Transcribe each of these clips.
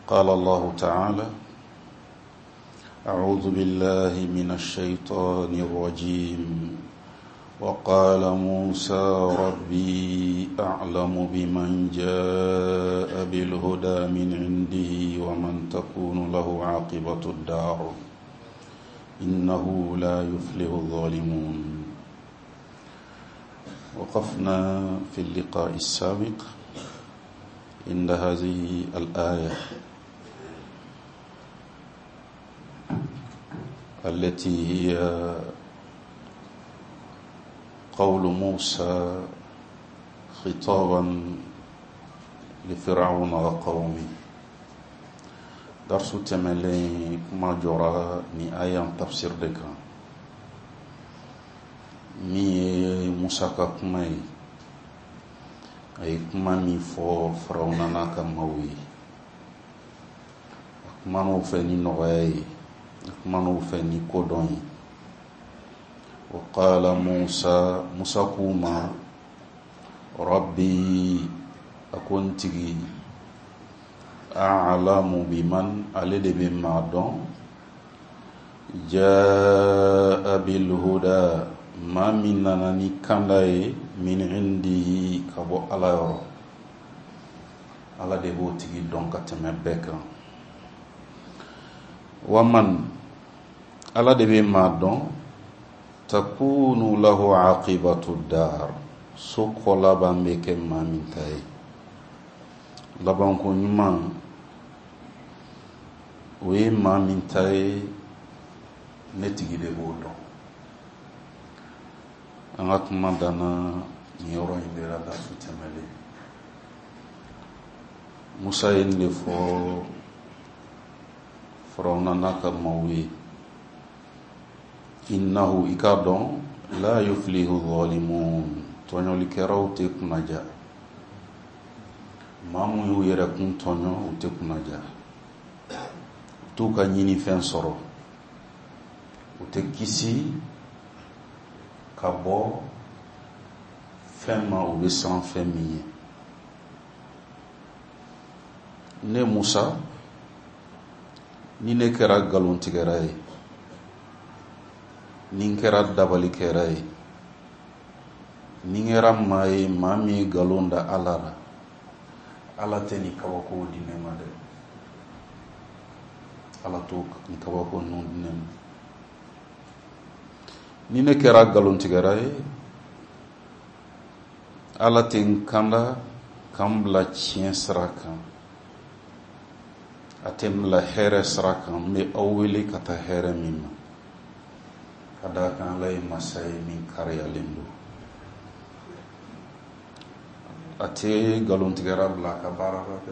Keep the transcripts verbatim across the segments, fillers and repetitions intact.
قال الله تعالى: أعوذ بالله من الشيطان الرجيم وقال موسى ربي أعلم بمن جاء بالهدى من عنده ومن تكون له عاقبة الدار إنه لا يفلح الظالمون. وقفنا في اللقاء السابق عند هذه الآية التي هي قول موسى خطابا لفرعون وقومه. درس تملي ما جرى ني آية تفسير دكا مي موسى كمي أي كماني فو فرعون ناكا موي كمانو فني نوعي كمانو فني كودوني. وقال موسى موسى كوما ربي أكونتي أعلم بمن ألد بما دون جاء بالهدى ما مننا كان لاي من عنده كبو على يرو على دبو تيجي دون كتمبكا ومن على دبي ما دون تكون له عاقبة الدار سوق لبان بك ما من تاي لبان كونيما وي ما من تاي نتيجي دبودو أنا كمان دانا نيورو إنديرا داسو تملي موسى إندي فو فرونا ناكا موي إنه إكادون لا يفلح الظالمون تونيو لكراو تكنا جا مامو يركون تونيو تكنا جا توكا نيني فين سورو وتكيسي كابو فما وبسان فمي ne Musa ni ne kera galon tigaraye ni kera dabali keraye ni ngera mai mami galonda alara ala teni kawako dinema de ala tok ni kawako non dinem ni ne kera galon tigaraye ala ten kanda kambla chien sraka atem la here sraka me awili kata here mima kada kan lay masay min karya lindo ate galon tigara blaka barara de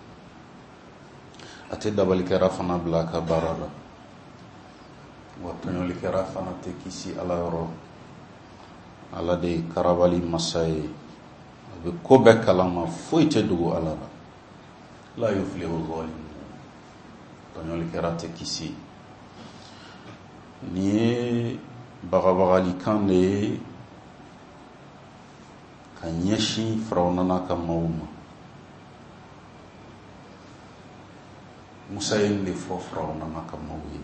ate dabal kera fana blaka barara watanyo likera fana te kisi ala ro ala de karabali masay be ko be kalama foite dugo ala la yuflihu zalim tanyo likera te kisi ni bagabagali kande kanyeshi fraunana kamauma Musa yin le fo fraunana kamawi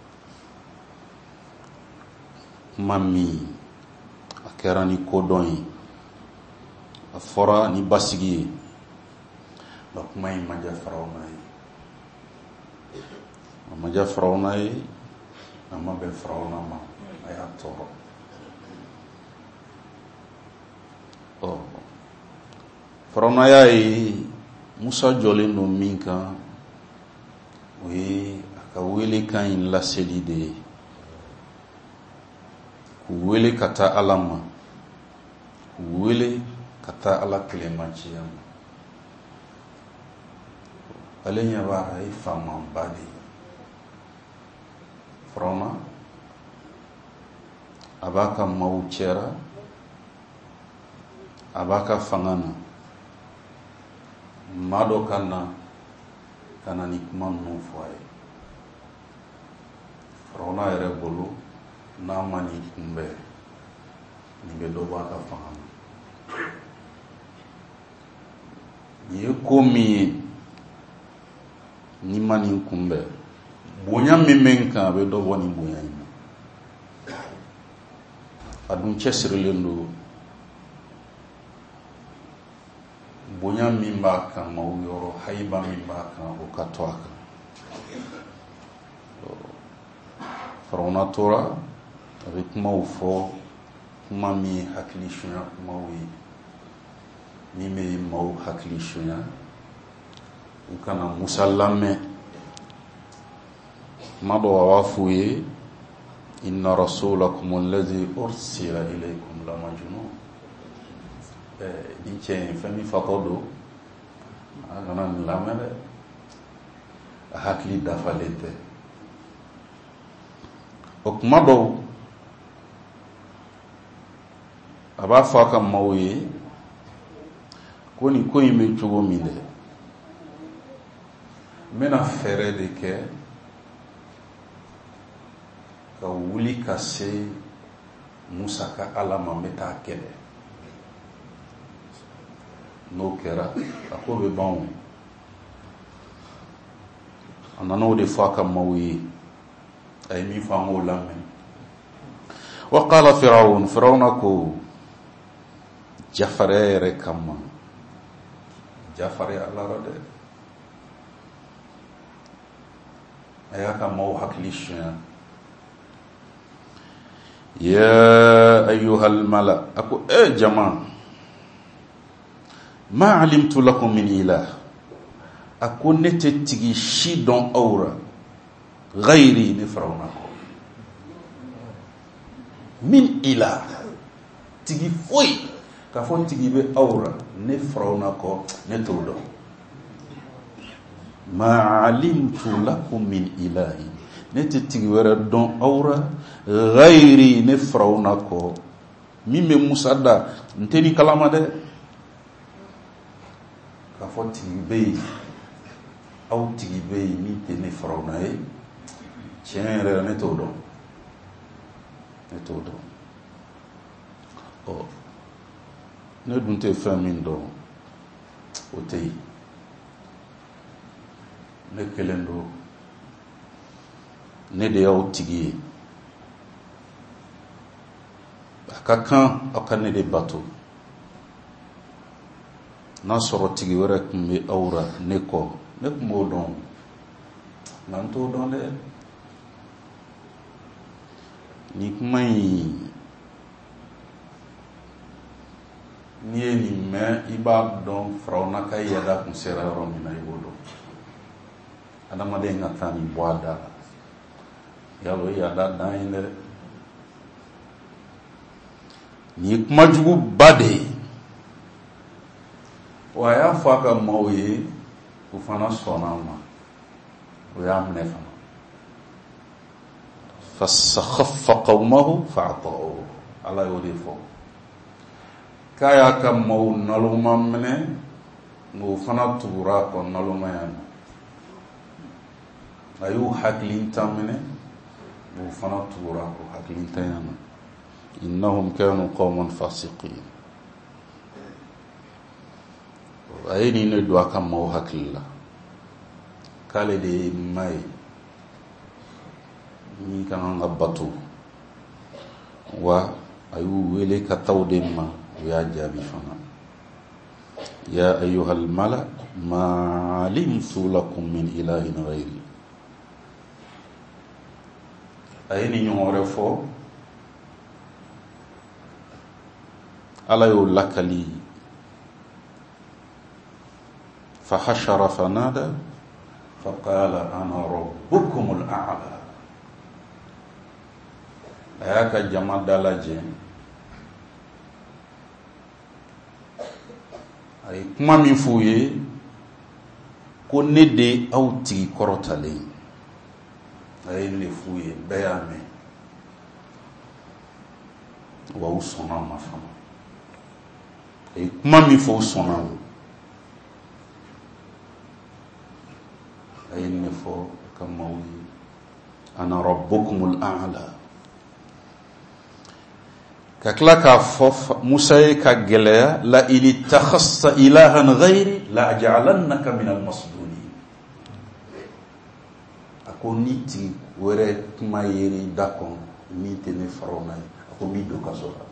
mami akera ni kodoni afora ni basigi bakmai maja fraunai maja fraunai nama be frauna ma ayat toro oh frauna yai Musa jolin no minka we akawele kan la selide kuwele kata alama kuwele kata ala klemanchiyam alenya ba ay fama badi Frona abaka mauchera abaka fangana mado kana kana nikman no foye Frona ere bolu na mani kumbe nibe do baka fangana ye komi ni mani kumbe bonya memenka be do woni bonya ina adun chesirlendo bonya mimba kan mawyoro hayba mimba kan o katwaka farona tora avec mawfo kuma mi hakli shunya mawi ni me maw hakli shunya ukana musallame mado wafuye inna rasulakum alladhi ursila ilaykum la majnun eh dice fami fatodo agana lamele hakli dafalete okmado aba faka mawye koni ko yime chugo minde mena fere de ke ka wuli ka se Musa ka alama meta kele no kera ako be bon anano de faka mawye ay mi fango lamme wa qala fir'aun fir'aunako jafare kama jafare Allah rade ayaka mau haklisha ya ayyuhal mala aku eh jama ma alimtu lakum min ilah aku nete tigi shi don aura ghairi ni farawnako min ilah tigi foi ka fon tigi be aura ne farawnako ne todo ma alimtu lakum min ilahi nete tigi wera don aura ghairi ne farawnako mime musada nteni kalama de ka fon tigi be au tigi be mi te ne farawnae chenre ne todo ne todo oh ne dunte famindo otei ne kelendo ne de au tigi akakan akane de bateau na soro tigi wera kumbe aura ne ko ne mo don nanto don le ni kumai ni ni me iba don frauna kai yada kun sera romina ibodo adama de ngatani boada yalo yada dainde ni kuma jugu bade wa ya faka mawye ufana sonama wa amnefa fasakhaffa qawmahu fa'ta'u ala yudifo kaya kam maw naluma mene no fana tubura ko naluma yan ayu haklin tamene no fana tubura ko haklin tayana innahum kanu qawman fasiqin ayini ne do akam maw haklila kale de mai ni kan ngabatu wa ayu wele ka tawdemma ya jabi fana ya ayyuhal mala ma alimtu lakum min ilahin ghayri ayini nyore fo ala yu lakali fa hashara fanada فقال أنا ربكم الأعلى ayaka jama dalaje ay kuma min fuye ko nede auti korotale ay le fuye bayame wa usona mafama ay kuma min fu usona ay ne fo kamawi ana rabbukumul a'la kakla ka fof Musa ka gelaya la ili takhassa ilahan ghairi la aj'alannaka min al-masdudin a ko ni tigi wɛrɛ kuma yeri da kɔn min tɛ ne Firawuna ye a ko min don kaso la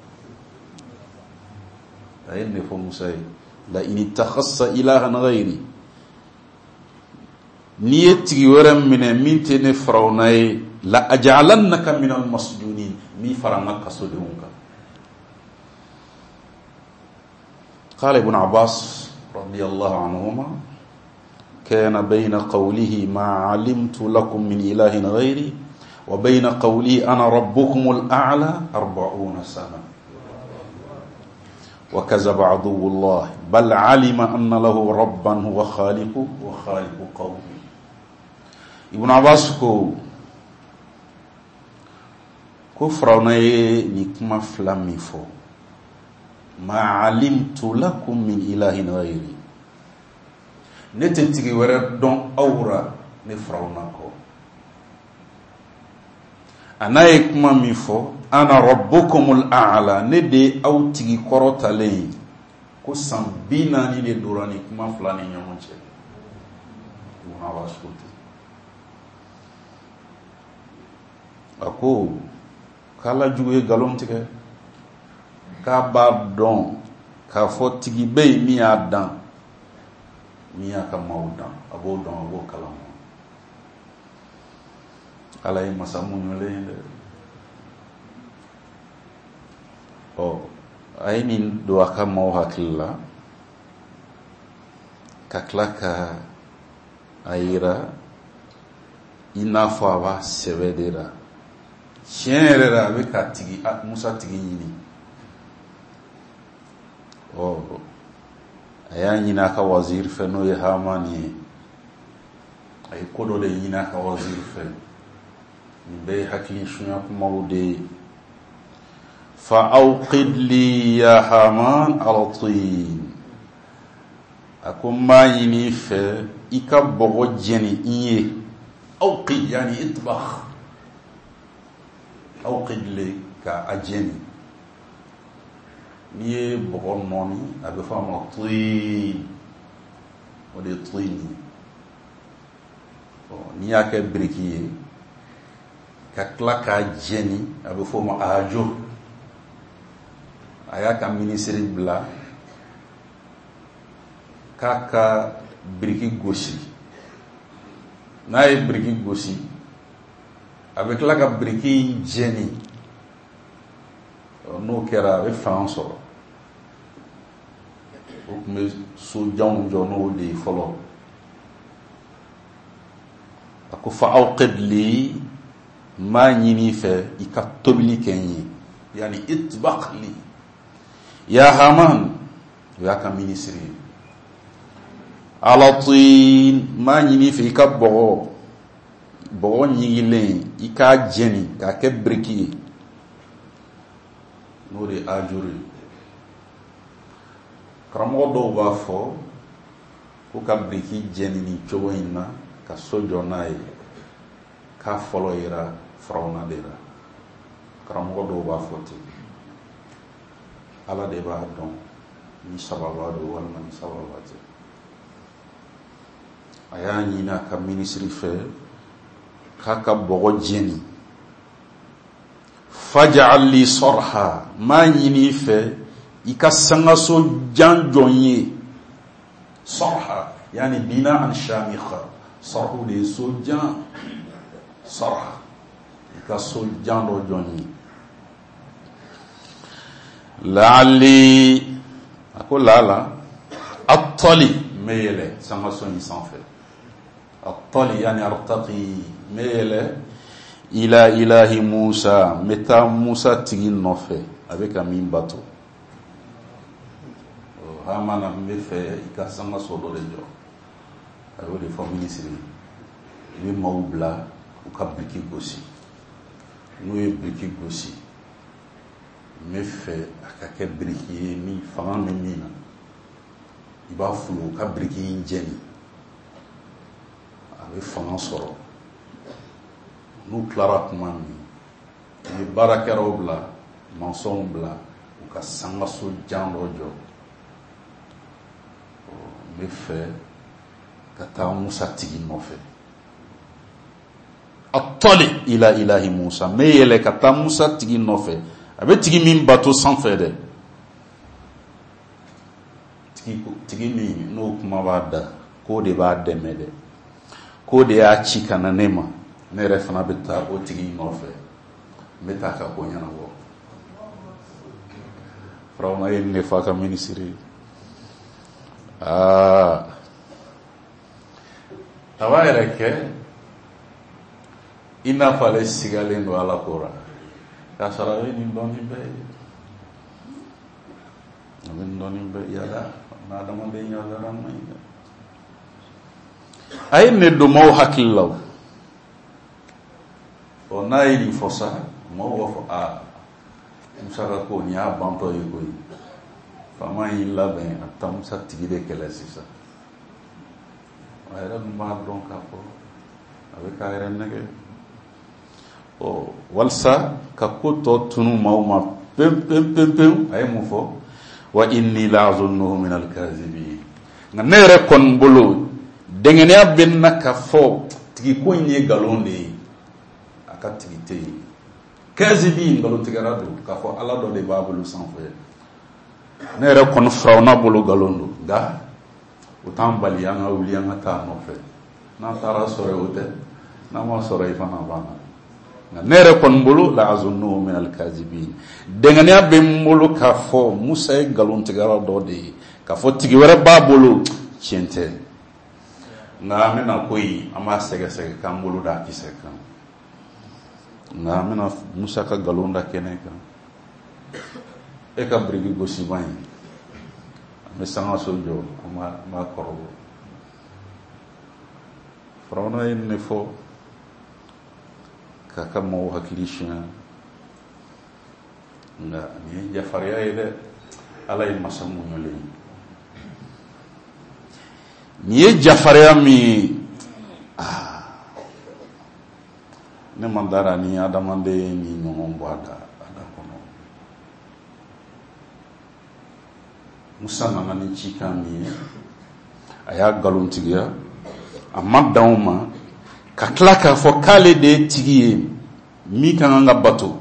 a ye ne fɔ Musa ye la in ittakhadhta ilahan ghayri n'i ye tigi wɛrɛ minɛ min tɛ ne Firawuna ye la aj'alannaka minal masjunin min fara n ka kasodenw kan. قال ابن عباس رضي الله عنهما كان بين قوله ما علمت لكم من إله غيري وبين قوله أنا ربكم الأعلى أربعون سنة وكذب عدو الله بل علم أن له ربا هو خالق وخالق قومه. ابن عباس ko ko Firawuna ye ni kuma fila min fɔ ma alimtu lakum min ilahin ghayri ne tɛ tigi wɛrɛ dɔn aw ra ne Firawuna kɔ. a n'a ye kuma min fɔ ana rabbukumul a'la ne de ye aw tigi kɔrɔtalen ye ko san bi naani de dora ni kuma fila ni ɲɔgɔn cɛ. a ko k'Ala jugu ye nkalon tigɛ k'a b'a dɔn k'a fɔ tigi bɛ yen min y'a dan min y'a ka maaw dan a b'o dɔn a b'o kalama. Ala ye masa muɲulen ye dɛ. ɔ a ye nin don a ka maaw hakili la ka tila ka a yira i n'a fɔ a b'a sɛbɛ de la tiɲɛ yɛrɛ la a bɛ ka tigi Musa tigi ɲini. ɔ a y'a ɲini a ka waziri fɛ n'o ye Hamani ye. a ye ko dɔ de ɲini a ka waziri fɛ nin bɛɛ ye hakili sunya kumaw de ye. fa awqid li ya Haman ala tin a ko n b'a ɲini fɛ i ka bɔgɔ jɛni n ye. awqid yani itbakh awqid li ka a jɛni n'i ye bɔgɔ nɔɔni a bɛ fɔ a ma tin o de ye tin ye. n'i y'a kɛ biriki ye ka tila k'a jɛni a bɛ fɔ o ma arajo. a y'a ka minisiri bila k'a ka biriki gosi. n'a ye biriki gosi a bɛ tila ka biriki jɛni. n'o kɛra a bɛ fanga sɔrɔ. o tun bɛ sojanw jɔ n'o de ye fɔlɔ. a ko fa awqid li n b'a ɲini fɛ i ka tobili kɛ n ye yani itbaq li ya Haman o y'a ka minisiri ye. ala tin n b'a ɲini fɛ i ka bɔgɔ bɔgɔ ɲigilen i k'a jɛni k'a kɛ biriki ye n'o de ye ajuri ye. karamɔgɔ dɔw b'a fɔ ko ka biriki jɛni ni cogo in na ka so jɔ n'a ye k'a fɔlɔ yera Firawuna de la. karamɔgɔ dɔw b'a fɔ ten. Ala de b'a dɔn ni sababa don walima ni sababa tɛ. a y'a ɲini a ka minisiri fɛ k'a ka bɔgɔ jɛni. faj'al li sarha n b'a ɲini fɛ i ka sangaso jan jɔ n ye. sarha yani bina an shamikha. sarhu de ye so jan. sarha i ka so jan dɔ jɔ n ye. la'alli a ko lala attali n bɛ yɛlɛ sangaso in sanfɛ. attali yani artaqi n bɛ yɛlɛ ila ilahi Musa n bɛ taa Musa tigi nɔfɛ a bɛ ka min bato. Hamana n bɛ fɛ i ka sangaso dɔ de jɔ. a y'o de fɔ minisiri i bɛ maaw bila u ka biriki gosi. n'u ye biriki gosi n bɛ fɛ a ka kɛ biriki ye min fanga bɛ min na i b'a fulu u ka biriki in jɛni a bɛ fanga sɔrɔ. n'u tilara tuma min i bɛ baarakɛlaw bila mansɔnw bila u ka sangaso jan dɔ jɔ. n bɛ fɛ ka taa Musa tigi nɔfɛ attali ila ilahi Musa, me yɛlɛ ka taa Musa tigi nɔfɛ, a bɛ tigi min bato sanfɛ dɛ, tigi tigi min n'o kuma b'a da k'o de b'a dɛmɛ dɛ, k'o de y'a ci ka na ne ma, ne yɛrɛ fana bɛ taa o tigi nɔfɛ, n bɛ taa ka ko ɲɛnabɔ. Firawuna ye ne fa ka minisiri, aa a b'a yɛrɛ kɛ i n'a fɔ ale sigalen don Ala ko ra, k'a sɔrɔ a bɛ nin dɔɔnin bɛɛ ye, a bɛ nin dɔɔnin bɛɛ yala n'adamaden yala ma ɲi dɛ. A ye ne don maaw hakili la o, ɔ n'a ye nin fɔ sa, maaw b'a fɔ aa Musa ka ko nin y'a bantɔ ye koyi, faama y'i labɛn a taa Musa tigi de kɛlɛ sisan. A yɛrɛ dun b'a dɔn k'a fɔ a bɛ k'a yɛrɛ nɛgɛ, ɔ walasa ka ko tɔ tunu maaw ma pewu pewu pewu pewu, a ye mun fɔ? Wa inni la'azunnuhu min al-kazibin. Nka ne yɛrɛ kɔni bolo dɛngɛniya bɛ na ka fɔ tigi ko in ye nkalon de ye, a ka tigi tɛ yen. Kazibin nkalon tigɛra don, k'a fɔ Ala dɔ de b'a bolo sanfɛ. Ne yɛrɛ kɔni Firawuna bolo nkalon don, nka o t'an bali an ka wuli an ka taa nɔfɛ. N'an taara sɔrɔ o tɛ, n'an ma sɔrɔ i fana banna. Nka ne yɛrɛ kɔni bolo la'azunnuhu min al-kazibin. Dɛngɛniya bɛ n bolo k'a fɔ Musa ye nkalon tigɛra dɔ de ye, k'a fɔ tigi wɛrɛ b'a bolo, tiɲɛ tɛ. Nka an bɛna ko in an b'a sɛgɛsɛgɛ k'an bolo da kisɛ kan. Nka an bɛna Musa ka nkalon da kɛnɛ kan. E ka biriki gosiban in, an bɛ sangaso jɔ, an b'a kɔrɔbɔ. Firawuna ye ne fɔ k'a ka maaw hakili siɲɛ, nka nin ye yafariya ye dɛ, Ala ye masa muɲulen. Nin ye yafariya min aa ne man dara ni adamaden ni ɲɔgɔn bɔ a da a da kɔnɔ. Musa nana ni cikan min ye, a y'a nkalontigiya, a ma dan o ma, ka tila k'a fɔ k'ale de ye tigi ye min ka kan ka bato,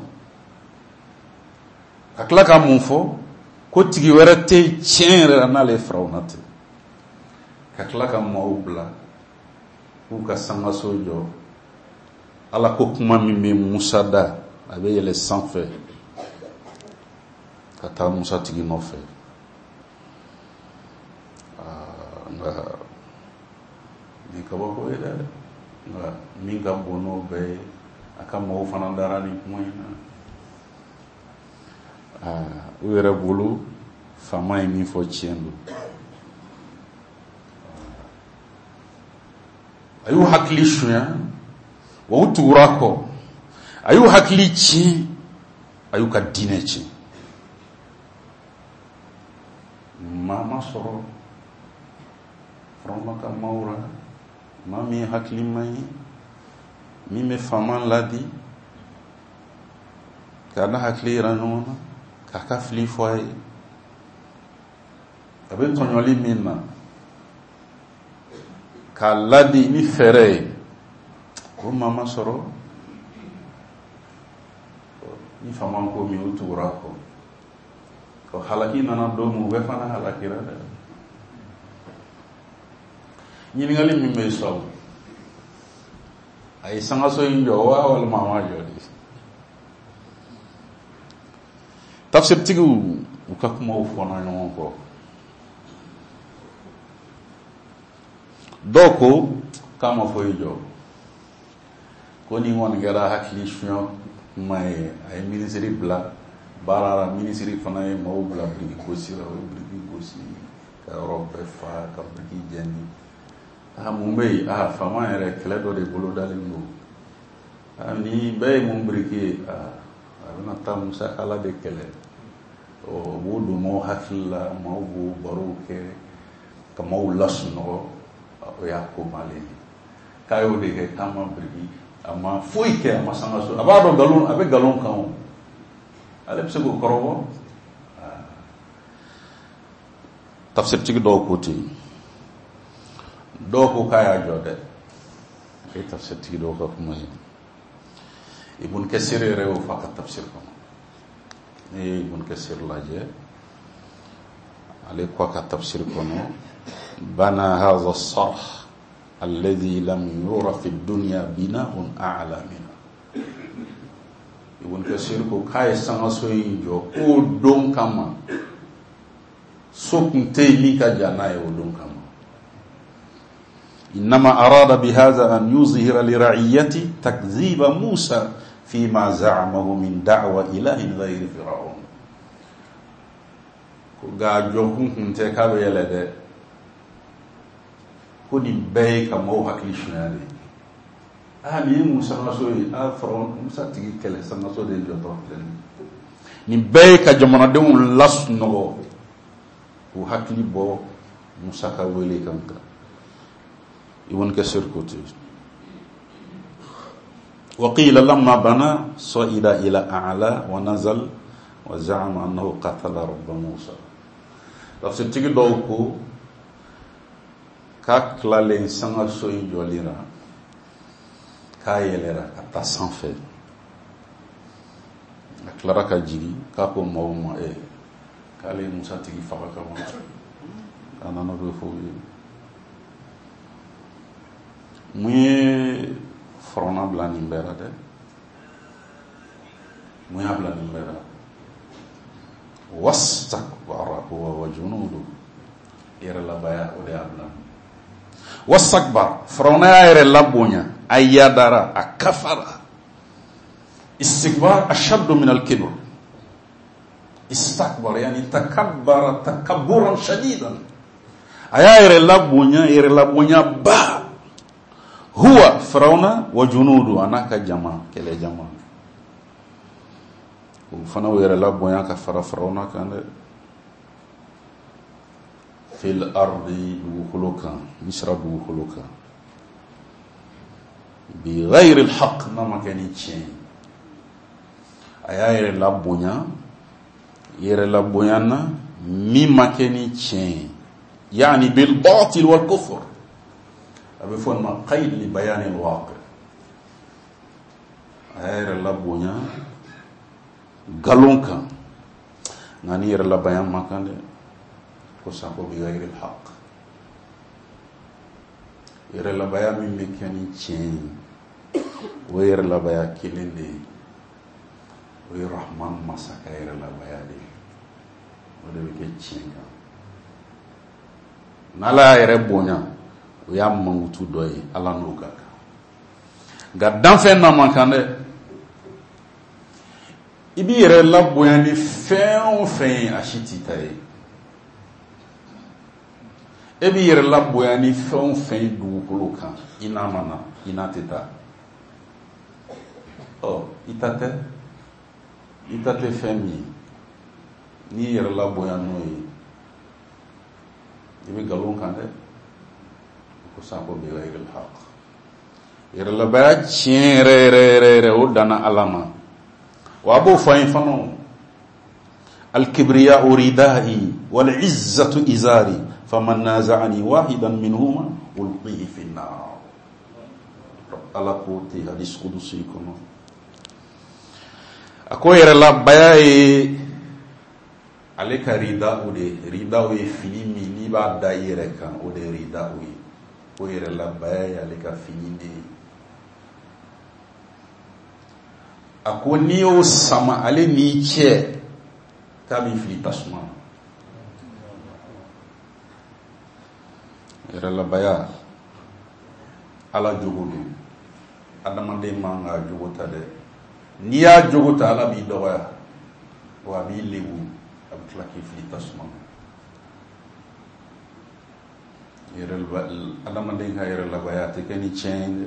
ka tila ka mun fɔ ko tigi wɛrɛ tɛ tiɲɛ yɛrɛ la n'ale ye Firawuna tɛ, ka tila ka maaw bila k'u ka sangaso jɔ. Ala ko kuma min bɛ Musa da, a bɛ yɛlɛ sanfɛ ka taa Musa tigi nɔfɛ. Nka nin kabako ye dɛ, nka min ka bon n'o bɛɛ ye, a ka maaw fana dara nin kuma in na. U yɛrɛ bolo faama ye min fɔ tiɲɛ don. A y'u hakili suɲɛ, wa u tugura kɔ. A y'u hakili tiɲɛ, a y'u ka diinɛ tiɲɛ. Maa ma sɔrɔ Firawuna ka maaw ra, maa min ye hakilima ye, min bɛ faama ladi, k'a n'a hakili yira ɲɔgɔn na, k'a ka fili fɔ a ye. A bɛ tɔɲɔli min na, k'a ladi ni fɛɛrɛ ye, o maa ma sɔrɔ. Ni faama ko min, u tugura kɔ. Halaki nana don min, u bɛɛ fana halakira dɛ. Ɲininkali min bɛ sɔrɔ, a ye sangaso in jɔ wa walima a ma jɔ de? Tafsiritigiw u ka kumaw fɔna ɲɔgɔn kɔ. Dɔw ko k'a ma foyi jɔ, ko ni kɔni kɛra hakili suɲɛ kuma ye, a ye minisiri bila baara la, minisiri fana ye maaw bila biriki gosi la, o ye biriki gosi ka yɔrɔ bɛɛ fa, ka biriki jɛni. Ah, mun bɛ yen? Ah, faama yɛrɛ kɛlɛ dɔ de bolo dalen don. Ah, ni bɛɛ ye mun biriki ye, ah, a bɛna taa Musa Ala de kɛlɛ. O b'o don maaw hakili la, maaw b'o barow kɛ, ka maaw lasunɔgɔ, o y'a ko b'ale ye. K'a y'o de kɛ k'a ma biriki, a ma foyi kɛ, a ma sangaso, a b'a dɔn nkalon, a bɛ nkalon kan o. Ale bɛ se k'o kɔrɔbɔ. Tafsiritigi dɔw ko ten, dɔw ko k'a y'a jɔ dɛ. E tafsiritigi dɔw ka kuma ye. Ibn Kathir rew fa ka tafsir ko ni Ibn Kathir laje ale ko ka tafsir ko no bana hadha as-sarh alladhi lam yura fi ad-dunya bina'un a'la minhu. Ibn Kathir ko kay sanga soyi jo o don kama sokun tayli ka jana e o don kama. إنما أراد بهذا أن يظهر لرعيته تكذيب موسى فيما زعمه من دعوة إله غير فرعون. كجوهم تكابي يلده كوني بيك موها كليشنالي. أهمي موسى نسوي أفرعون موسى تيجي كله سنسوي دينجو ni beyka jamana de un las no ko hakli bo musa ka wele kanka Ibn Kathir kote وقيل لما بنى صعد إلى أعلى ونزل وزعم أنه قتل رب موسى لفظ تيجي دوكو كاكلا لإنسان سوي جوليرا كايلرا كتا سانفي أكلرا كجيري كاكو موما إيه كالي موسى تيجي فاكا موسى أنا نبي Mwenye frona blani mbera de mwenye blani mbera wastakbara huwa wa junudu ere labaya ode ablan wastakbar frona ere labonya ayadara akafara istikbar ashaddu min al-kibr istakbar yani takabbara takabburan shadidan aya ere labonya ere labonya ba huwa Firauna wa junudu anaka jama kele jama ufana wera la boya ka fara Firauna kande fil ardi khuluqa yashrabu khuluqa bi ghayri al haqq nama kani chen ayayre la boya yere la boyana mimma kani chen yani bil batil wal kufr بفون ما قيد لبيان الواقع غير اللبونيا قالونكا نانير اللبيان ما كان كساكو بغير الحق غير اللبيان من مكاني تشين غير اللبيان كيلندي غير رحمن مساكا غير اللبيان دي وده بكي تشين نالا غير بونيا uya mangutu doye ala no gaga ga danfe na mankande ibi yere labo yani fen fen ashiti tay ebi yere labo yani fen fen du koloka ina mana ina teta oh itate itate femi ni yere labo yani ibi galon kande kusako bi ghayr al-haq irla ba chire re re re udana alama wa abu fain fano al-kibriya uridai wal izzatu izari faman naza'ani wahidan minhuma ulqihi fi an-nar ala quti hadis qudusi kono ako irla baye aleka rida ude rida we filimi ni ba daire kan ude rida we o yere la baya le ka fininde akoni o sama ale ni che tabi fili tasma yere la baya ala jogodo adamande manga jogota de niya jogota ala bi doya wa bi lewu abtla ki fili tasma yerel ba alama den ka yerel la bayati kani change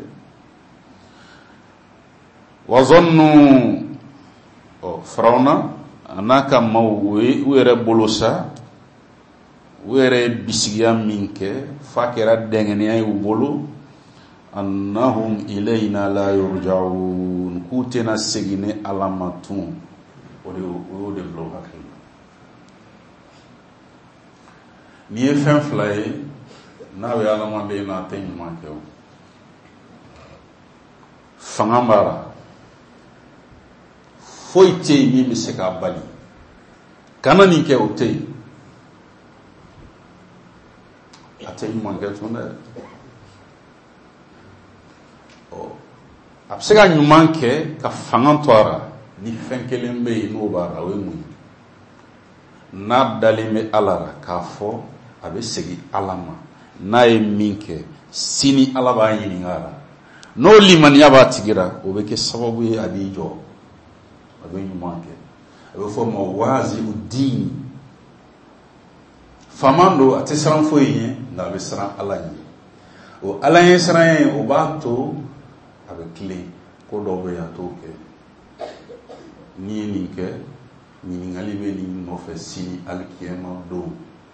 wa zannu o Firauna anaka mawwe were bolosa were bisiya minke fakira dengeni ay bolo annahum ilayna la yurja'un kutena segine alamatun ode ode blo hakil ni fen fly nawe alama de na ten manke fangambara foyi tɛ yen min bɛ se k'a bali kana nin kɛ o tɛ yen a tɛ ɲuman kɛ tun dɛ a bɛ se ka ɲuman kɛ ka fanga to a la ni fɛn kelen bɛ yen n'o b'a la o ye mun ye n'a dalen bɛ Ala la k'a fɔ a bɛ segin Ala ma n'a ye min kɛ sini Ala b'a ɲininka a la n'o limaniya b'a tigi la o bɛ kɛ sababu ye a b'i jɔ a bɛ ɲuman kɛ a bɛ fɔ o ma waazi u diini faama don a tɛ siran foyi ye nka a bɛ siran Ala ɲɛ o Ala ɲɛ siran ye o b'a to a bɛ tilen ko dɔw bɛ yen a t'o kɛ n'i ye nin kɛ ɲininkali bɛ nin nɔfɛ sini alikiyama don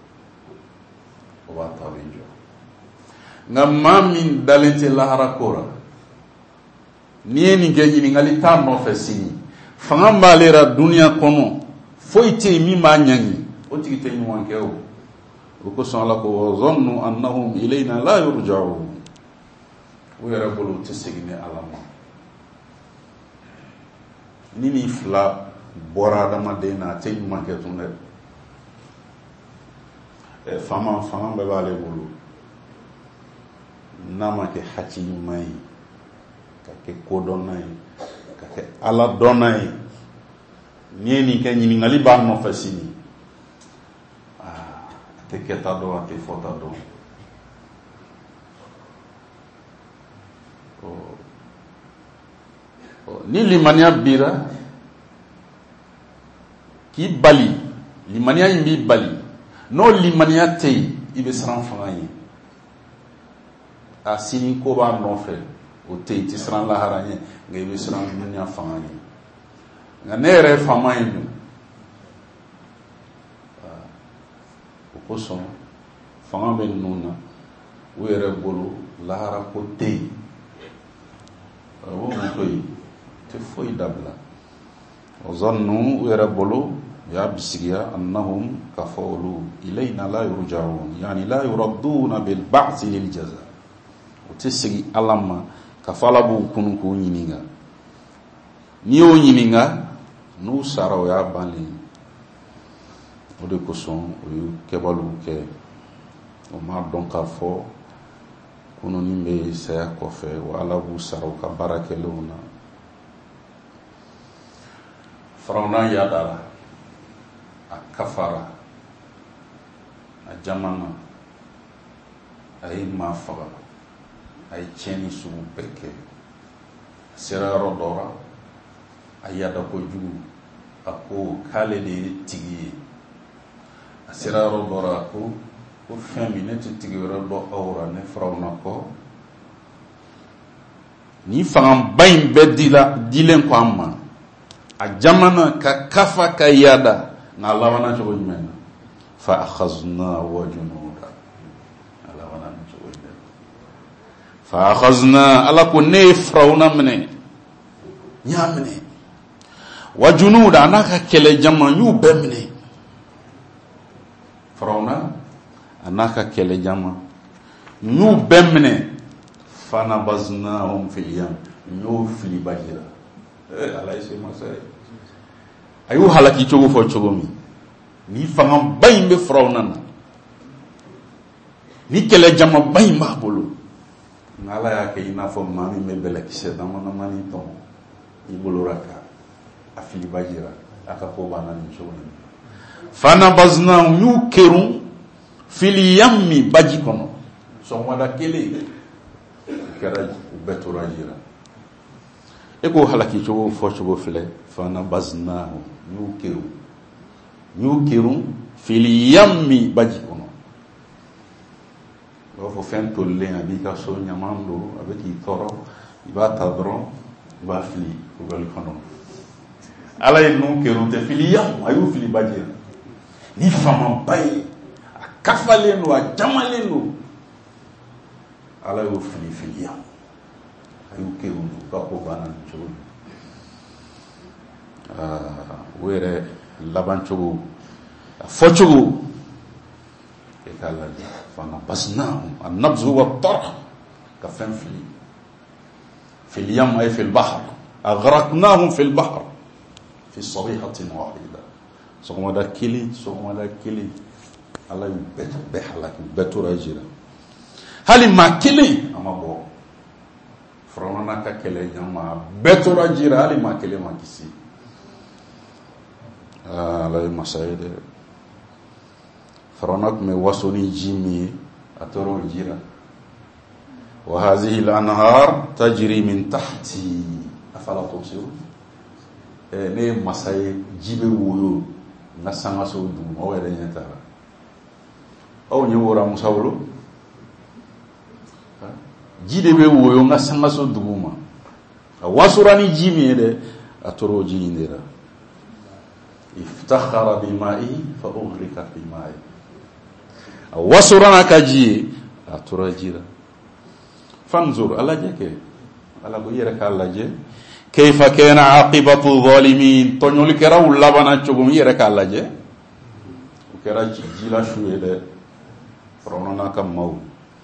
o b'a to a bɛ jɔ nka maa min dalen tɛ lahara ko la n'i ye nin kɛ ɲininkali t'a nɔfɛ sini fanga b'ale la duniya kɔnɔ foyi tɛ yen min b'a ɲangi o tigi tɛ ɲuman kɛ o o kosɔn Ala ko wa zannu annahum ilayna la yurja'un o yɛrɛ bolo u tɛ segin ni Ala ma ni nin fila bɔra adamaden na a tɛ ɲuman kɛ tun dɛ ɛ fama fanga bɛɛ b'ale bolo n'a ma kɛ hakili ɲuman ye ka kɛ kodɔnna ye ka kɛ Ala dɔnna ye n'i ye nin kɛ ɲininkali b'a nɔfɛ sini aa a tɛ kɛta dɔn a tɛ fɔta dɔn ni limaniya bira k'i bali limaniya in b'i bali n'o limaniya tɛ yen i bɛ siran fanga ye a sini ko b'a nɔfɛ o tɛ yen i tɛ siran lahara ye nka i bɛ siran duniya fanga ye nka ne yɛrɛ ye faama ye dun o kosɔn fanga bɛ ninnu na u yɛrɛ bolo lahara ko tɛ yen o mun to yen tɛ foyi dabila o zannu u yɛrɛ bolo u y'a bisigiya annahum ka fɔ olu ilayna la yurja'un yani la yuradduna bil ba'thi lil jaza u tɛ segin Ala ma ka fɔ Ala b'u kunu k'u ɲininka n'i y'o ɲininka n'u sara o y'a bannen o de kosɔn o ye kɛbaliw kɛ o m'a dɔn k'a fɔ kununi bɛ saya kɔfɛ wa Ala b'u sara u ka baarakɛlenw na Firawuna yadara a kafara a jamana a ye maa faga a ye tiɲɛni sugu bɛɛ kɛ a sera yɔrɔ dɔ la a yada kojugu a ko k'ale de ye tigi ye a sera yɔrɔ dɔ la a ko ko fɛn min ne tɛ tigi wɛrɛ dɔn aw la ne Firawuna kɔ ni fangaba in bɛɛ dila dilen ko an ma a jamana ka kafa ka yada nka a labanna cogo jumɛn na fa akhazna wa junuda a labanna cogo jumɛn fa akhazna Ala ko ne ye Firawuna minɛ n y'a minɛ wa junuda a n'a ka kɛlɛ jama n y'u bɛɛ minɛ Firawuna a n'a ka kɛlɛ jama n y'u bɛɛ minɛ fanabaznahum fil yam n y'u fili baji la Ala ye se masa ye a y'u halaki cogo fɔ cogo min ni fangaba in bɛ Firawuna na ni kɛlɛ jamaba in b'a bolo nka Ala y'a kɛ i n'a fɔ maa min bɛ bɛlɛkisɛ damadamani tɔn i bolo la ka a fili baji la a ka ko banna nin cogo in fanabaznahum y'u kerun fil yammi baji kɔnɔ sɔgɔmada kelen u kɛra u bɛɛ tora ji la e ko halaki cogo fɔ cogo filɛ fanabaznahum y'u kerun y'u kerun fil yammi baji kɔnɔ i b'a fɔ fɛn tolilen a b'i ka so ɲaman don a bɛ k'i tɔɔrɔ i b'a ta dɔrɔn i b'a fili poubelle kɔnɔ Ala ye ninnu kerun tɛ fil yam a y'u fili baji la ni famaba ye a kafalen don a jamalen don Ala y'o fili fil yam a y'u kerun u ka ko banna nin cogo min o yɛrɛ laban cogo a fɔ cogo e k'a lajɛ fanabaznahum an-nabzu wat-tarh ka fɛn fili fil yam ay fil bahr aghraqnahum fil bahr fi sabihatin wahida sogomada kili sogomada kili ala yu bet be halaki betura jira hali ma kili amabo frona ka kele nyama betura jira hali ma kele ma kisi ala masaide frona me wasoni jimi atoro jira wa hadhihi al-anhar tajri min tahti afala tubsirun e ne masay jibe wuyo na sanga so du o were nyata aw ni wora musawlo jide be wuyo na sanga so duguma wasurani jimi de atoro jinira iftakhara bima'i fa ughriqa bima'i wasurana kaji atoro jira fanzur ala jeke ala go yere ka ala je kayfa kana aqibatu zalimin tonyol kera ulabana chogum yere ka ala je o kera jila shuede fronona kam maw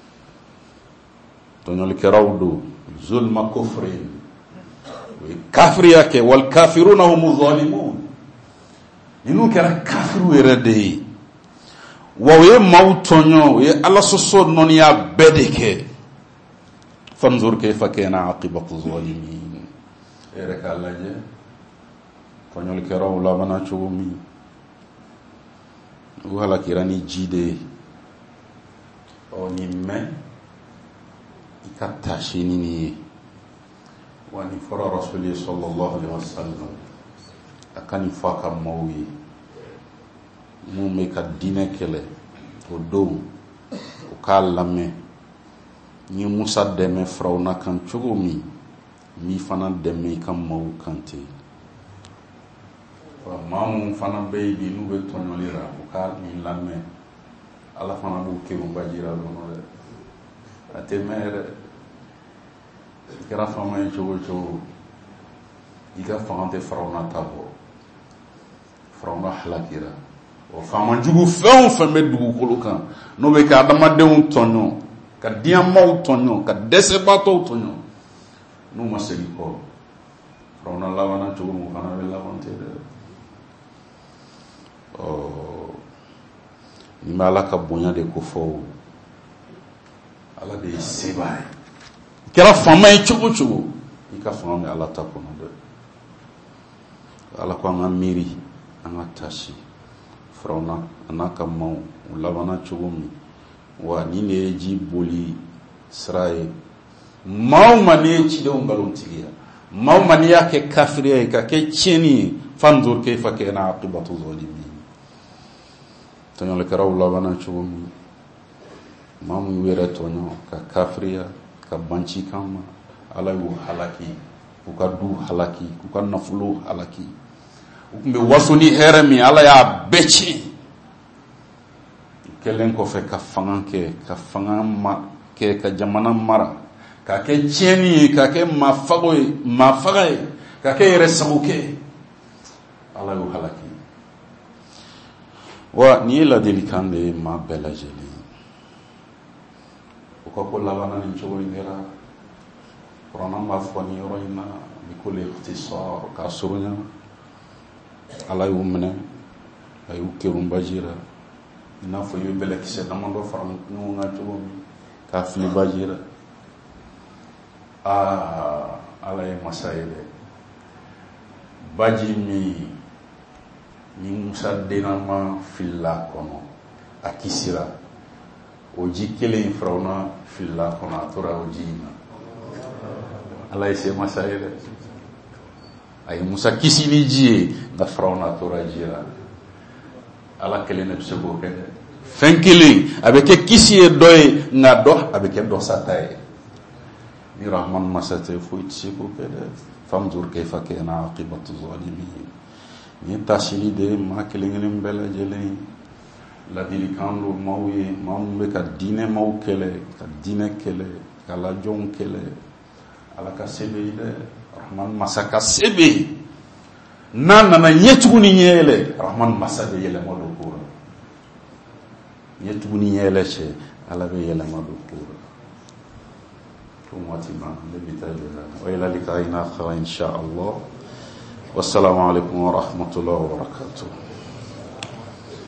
tonyol kera udu zulma kufrin wa kafriya ke wal kafiruna hum zalimun inu kera kafiru yere de wa we maw tonyo we ala soso non ya bedeke fanzur kayfa kana aqibatu zalimin ereka laje tonyol kero la bana chugumi wala kirani jide oni me ikata shinini wani fara rasuli sallallahu alaihi wasallam akani faka mawi mu me ka dine kele o do o kalame ni musa deme frawna kan chugumi mi fana deme kan maw kante wa mamu fana baby nu be tonolira o ka mi lamme ala fana bu ke bu bajira no de atemere kera fama en chugo chugo iga fante frawna tabo frawna halakira o fama jugu fen fen be dugu kolukan no be ka adama de un tonyo ka diamo tonyo ka desebato tonyo no maseli ko rona lawana chugo mo kana be lavante de oh ni mala ka bonya de ko fo ala de sebai kera fama e chugo chugo ika fama ala tapono de ala ko ngamiri angatashi frona anaka mau lawana chugo mi wa nine ji boli srae mau mane ci de ngalon tigiya mau mane yake kafiriya ka ke cheni fanzur kayfa kana aqibatu zalimin tanyo le karaw lawana chumi mamu wera tonyo ka kafiriya ka banchi kama ala yu halaki ku ka du halaki ku ka nafulu halaki ukumbe wasoni heremi ala ya bechi kelen ko fe ka fangan ke ka fangan ma ke ka jamana mara ka ke cheni ka ke mafago mafagai ka ke resabuke ala yu halaki wa ni la delikande ma bela jeli ko ko la bana ni chowo ngera corona ma foni roina bi ko le ikhtisar ka surunya ala yu mena ayu kerumba jira ina fo yu bele kise namando faram no nga to ka fili bajira ah ala e masaide baji mi ni musa denama filla kono akisira oji kele infrauna filla kono atora ojina ala e se masaide ay musa kisini jie na frauna tora jira ala kele ne sebo ke fenkili avec kisi e doy na do avec do satay ni rahman masate fuit sebo ke famzur kayfa kana aqibatu zalimin ni tasili de ma kele ngene bela jele la dilikando mawi mambe ka dine maw kele ka dine kele kala jon kele ala ka sebe de rahman masaka sebe nana na yetuguni nyele rahman masabe yele modo kura yetuguni nyele che ala be yele modo kura tumati ma le bitaje wa ila likaina khala insha Allah wassalamu alaikum wa rahmatullahi wa barakatuh.